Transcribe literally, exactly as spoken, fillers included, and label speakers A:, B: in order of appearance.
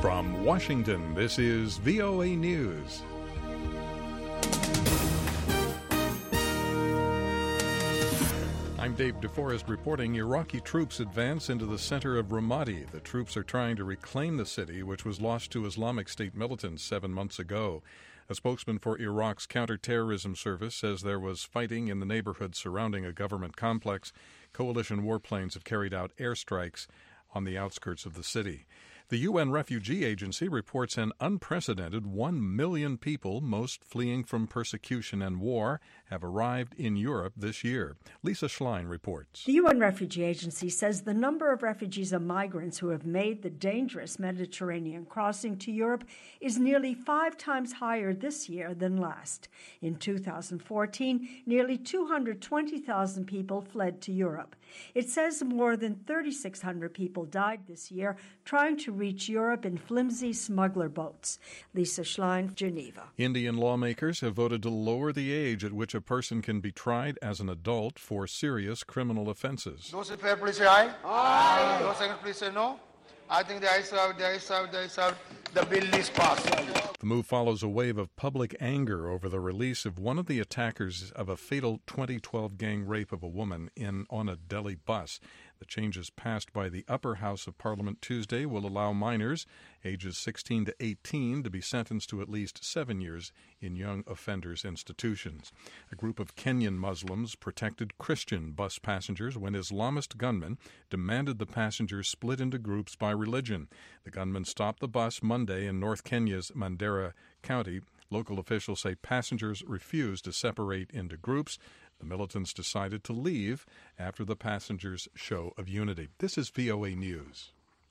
A: From Washington, this is V O A News. I'm Dave DeForest reporting Iraqi troops advance into the center of Ramadi. The troops are trying to reclaim the city, which was lost to Islamic State militants seven months ago. A spokesman for Iraq's counterterrorism service says there was fighting in the neighborhood surrounding a government complex. Coalition warplanes have carried out airstrikes on the outskirts of the city. The U N Refugee Agency reports an unprecedented one million people, most fleeing from persecution and war, have arrived in Europe this year. Lisa Schlein reports.
B: The U N Refugee Agency says the number of refugees and migrants who have made the dangerous Mediterranean crossing to Europe is nearly five times higher this year than last. In two thousand fourteen, nearly two hundred twenty thousand people fled to Europe. It says more than three thousand six hundred people died this year trying to reach Europe in flimsy smuggler boats. Lisa Schlein, Geneva.
A: Indian lawmakers have voted to lower the age at which a person can be tried as an adult for serious criminal offenses.
C: Those in favor, please say aye. Aye. Those against, please say no. I think the ayes have it, the ayes have it, the ayes have it. The bill is passed.
A: The move follows a wave of public anger over the release of one of the attackers of a fatal twenty twelve gang rape of a woman in on a Delhi bus. The changes passed by the upper house of Parliament Tuesday will allow minors ages sixteen to eighteen to be sentenced to at least seven years in young offenders' institutions. A group of Kenyan Muslims protected Christian bus passengers when Islamist gunmen demanded the passengers split into groups by religion. The gunmen stopped the bus Monday in North Kenya's Mandera County. Local officials say passengers refused to separate into groups. The militants decided to leave after the passengers' show of unity. This is V O A News.